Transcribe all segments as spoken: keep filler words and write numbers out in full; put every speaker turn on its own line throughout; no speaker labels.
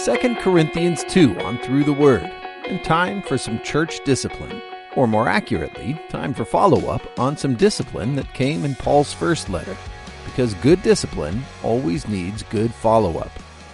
Second Corinthians two on Through the Word, and time for some church discipline, or more accurately, time for follow-up on some discipline that came in Paul's first letter, because good discipline always needs good follow-up.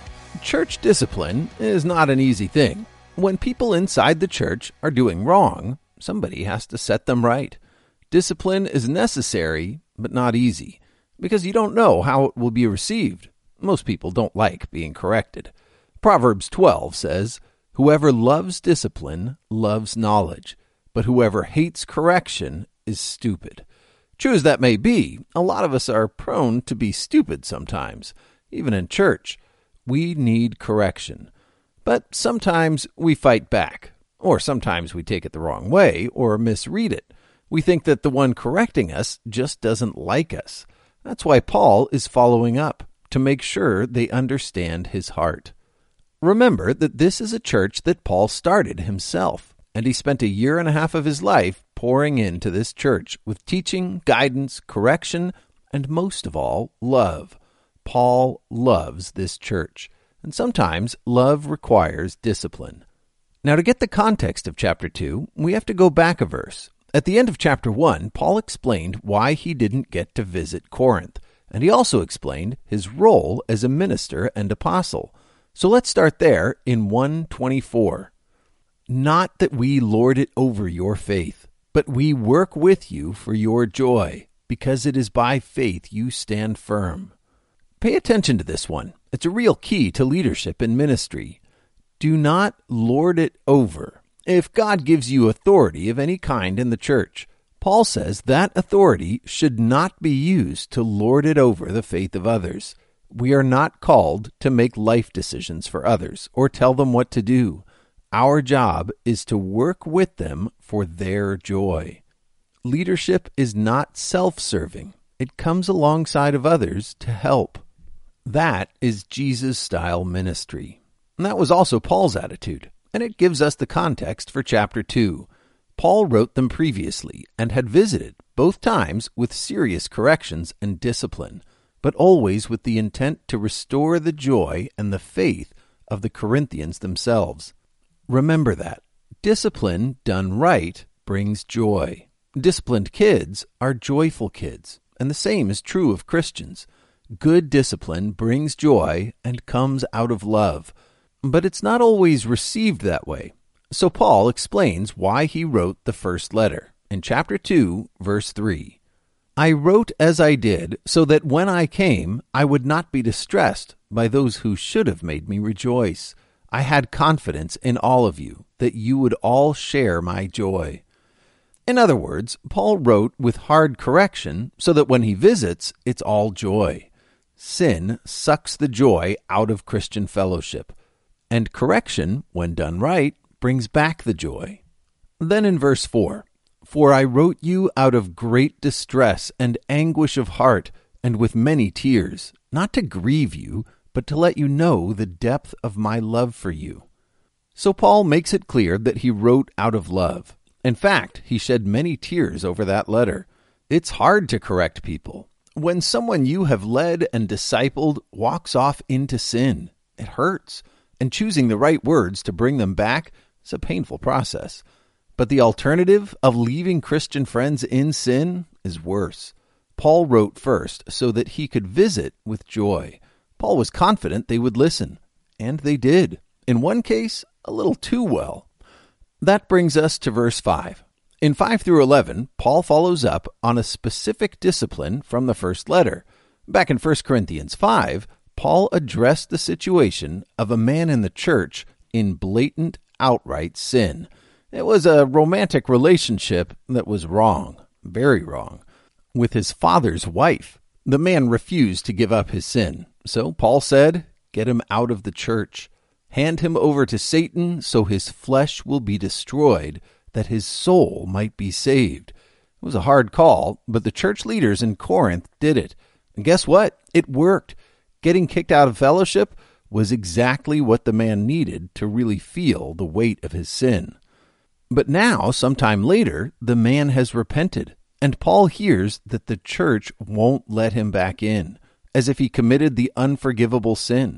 Church discipline is not an easy thing. When people inside the church are doing wrong, somebody has to set them right. Discipline is necessary, but not easy, because you don't know how it will be received. Most people don't like being corrected. Proverbs twelve says, "Whoever loves discipline loves knowledge, but whoever hates correction is stupid." True as that may be, a lot of us are prone to be stupid sometimes, even in church. We need correction. But sometimes we fight back, or sometimes we take it the wrong way or misread it. We think that the one correcting us just doesn't like us. That's why Paul is following up, to make sure they understand his heart. Remember that this is a church that Paul started himself, and he spent a year and a half of his life pouring into this church with teaching, guidance, correction, and most of all, love. Paul loves this church, and sometimes love requires discipline. Now, to get the context of chapter two, we have to go back a verse. At the end of chapter one, Paul explained why he didn't get to visit Corinth, and he also explained his role as a minister and apostle. So let's start there in one twenty-four. "Not that we lord it over your faith, but we work with you for your joy, because it is by faith you stand firm." Pay attention to this one. It's a real key to leadership in ministry. Do not lord it over. If God gives you authority of any kind in the church, Paul says that authority should not be used to lord it over the faith of others. We are not called to make life decisions for others or tell them what to do. Our job is to work with them for their joy. Leadership is not self-serving. It comes alongside of others to help. That is Jesus-style ministry. And that was also Paul's attitude, and it gives us the context for chapter two. Paul wrote them previously and had visited, both times with serious corrections and discipline, but always with the intent to restore the joy and the faith of the Corinthians themselves. Remember that. Discipline done right brings joy. Disciplined kids are joyful kids, and the same is true of Christians. Good discipline brings joy and comes out of love, but it's not always received that way. So Paul explains why he wrote the first letter in chapter two, verse three. "I wrote as I did, so that when I came, I would not be distressed by those who should have made me rejoice. I had confidence in all of you, that you would all share my joy." In other words, Paul wrote with hard correction so that when he visits, it's all joy. Sin sucks the joy out of Christian fellowship, and correction, when done right, brings back the joy. Then in verse four, "For I wrote you out of great distress and anguish of heart, and with many tears, not to grieve you, but to let you know the depth of my love for you." So Paul makes it clear that he wrote out of love. In fact, he shed many tears over that letter. It's hard to correct people. When someone you have led and discipled walks off into sin, it hurts. And choosing the right words to bring them back is a painful process. But the alternative of leaving Christian friends in sin is worse. Paul wrote first so that he could visit with joy. Paul was confident they would listen, and they did. In one case, a little too well. That brings us to verse five. In five through eleven, Paul follows up on a specific discipline from the first letter. Back in First Corinthians five, Paul addressed the situation of a man in the church in blatant, outright sin. It was a romantic relationship that was wrong, very wrong, with his father's wife. The man refused to give up his sin, so Paul said, "Get him out of the church. Hand him over to Satan so his flesh will be destroyed, that his soul might be saved." It was a hard call, but the church leaders in Corinth did it. And guess what? It worked. Getting kicked out of fellowship was exactly what the man needed to really feel the weight of his sin. But now, sometime later, the man has repented, and Paul hears that the church won't let him back in, as if he committed the unforgivable sin.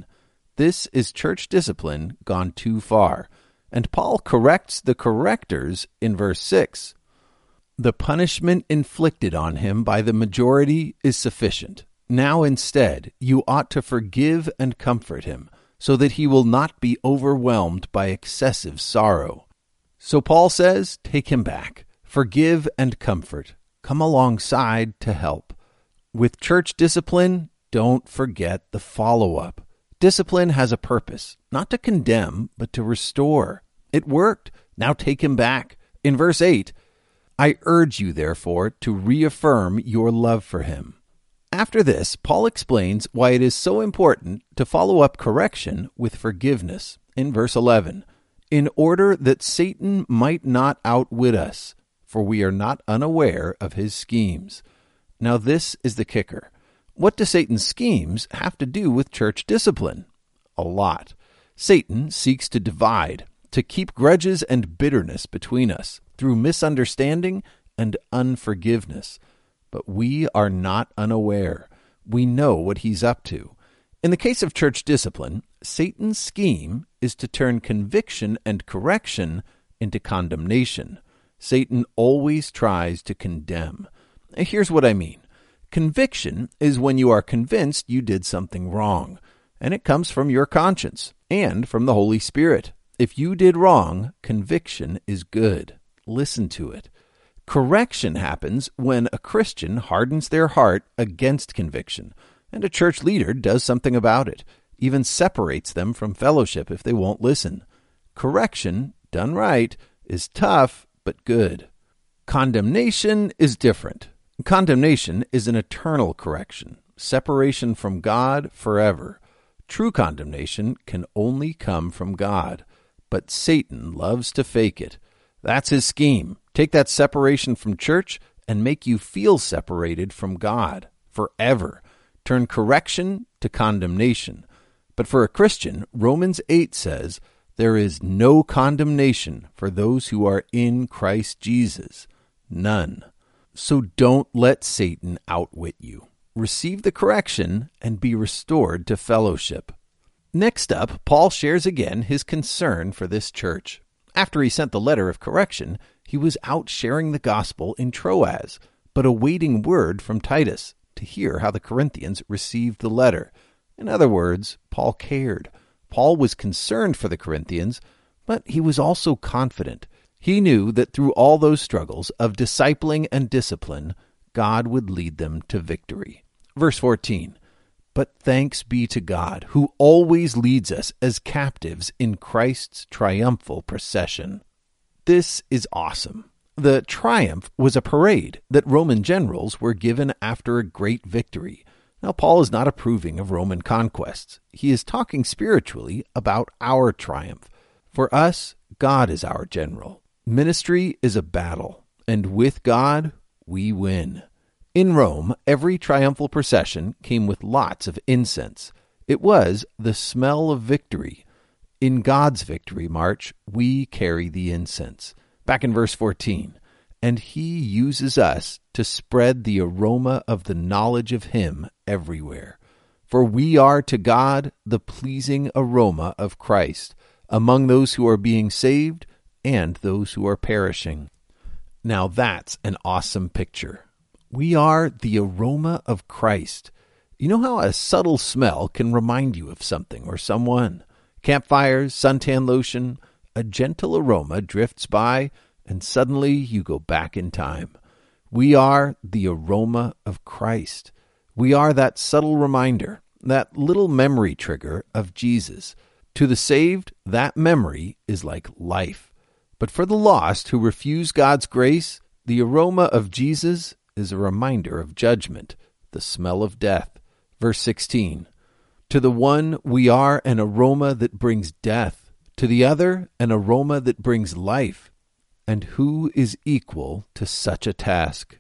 This is church discipline gone too far, and Paul corrects the correctors in verse six. The punishment inflicted on him by the majority is sufficient. Now instead, you ought to forgive and comfort him, so that he will not be overwhelmed by excessive sorrow. So Paul says, take him back, forgive and comfort, come alongside to help. With church discipline, don't forget the follow-up. Discipline has a purpose, not to condemn, but to restore. It worked. Now take him back. In verse eight, I urge you, therefore, to reaffirm your love for him. After this, Paul explains why it is so important to follow up correction with forgiveness. In verse eleven, in order that Satan might not outwit us, for we are not unaware of his schemes. Now this is the kicker. What do Satan's schemes have to do with church discipline? A lot. Satan seeks to divide, to keep grudges and bitterness between us through misunderstanding and unforgiveness. But we are not unaware. We know what he's up to. In the case of church discipline, Satan's scheme is to turn conviction and correction into condemnation. Satan always tries to condemn. Here's what I mean. Conviction is when you are convinced you did something wrong, and it comes from your conscience and from the Holy Spirit. If you did wrong, conviction is good. Listen to it. Correction happens when a Christian hardens their heart against conviction, and a church leader does something about it, even separates them from fellowship if they won't listen. Correction, done right, is tough but good. Condemnation is different. Condemnation is an eternal correction, separation from God forever. True condemnation can only come from God, but Satan loves to fake it. That's his scheme. Take that separation from church and make you feel separated from God forever. Turn correction to condemnation. But for a Christian, Romans eight says, there is no condemnation for those who are in Christ Jesus. None. So don't let Satan outwit you. Receive the correction and be restored to fellowship. Next up, Paul shares again his concern for this church. After he sent the letter of correction, he was out sharing the gospel in Troas, but awaiting word from Titus to hear how the Corinthians received the letter. In other words, Paul cared. Paul was concerned for the Corinthians, but he was also confident. He knew that through all those struggles of discipling and discipline, God would lead them to victory. Verse fourteen, but thanks be to God, who always leads us as captives in Christ's triumphal procession. This is awesome. The triumph was a parade that Roman generals were given after a great victory. Now, Paul is not approving of Roman conquests. He is talking spiritually about our triumph. For us, God is our general. Ministry is a battle, and with God, we win. In Rome, every triumphal procession came with lots of incense. It was the smell of victory. In God's victory march, we carry the incense. Back in verse fourteen, and he uses us to spread the aroma of the knowledge of him everywhere. For we are to God the pleasing aroma of Christ among those who are being saved and those who are perishing. Now that's an awesome picture. We are the aroma of Christ. You know how a subtle smell can remind you of something or someone? Campfires, suntan lotion, a gentle aroma drifts by, and suddenly you go back in time. We are the aroma of Christ. We are that subtle reminder, that little memory trigger of Jesus. To the saved, that memory is like life. But for the lost who refuse God's grace, the aroma of Jesus is a reminder of judgment, the smell of death. Verse sixteen, to the one we are an aroma that brings death, to the other an aroma that brings life. And who is equal to such a task?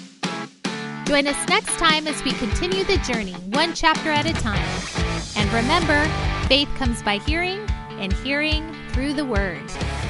Join us next time as we continue the journey, one chapter at a time. And remember, faith comes by hearing, and hearing through the Word.